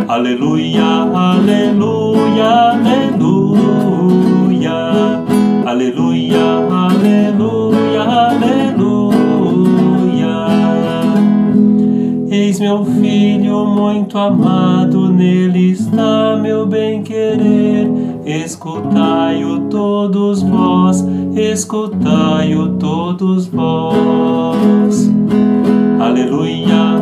Aleluia, aleluia, aleluia. Aleluia, aleluia, aleluia. Eis meu filho muito amado, nele está meu bem-querer. Escutai-o todos vós, escutai-o todos vós. Aleluia,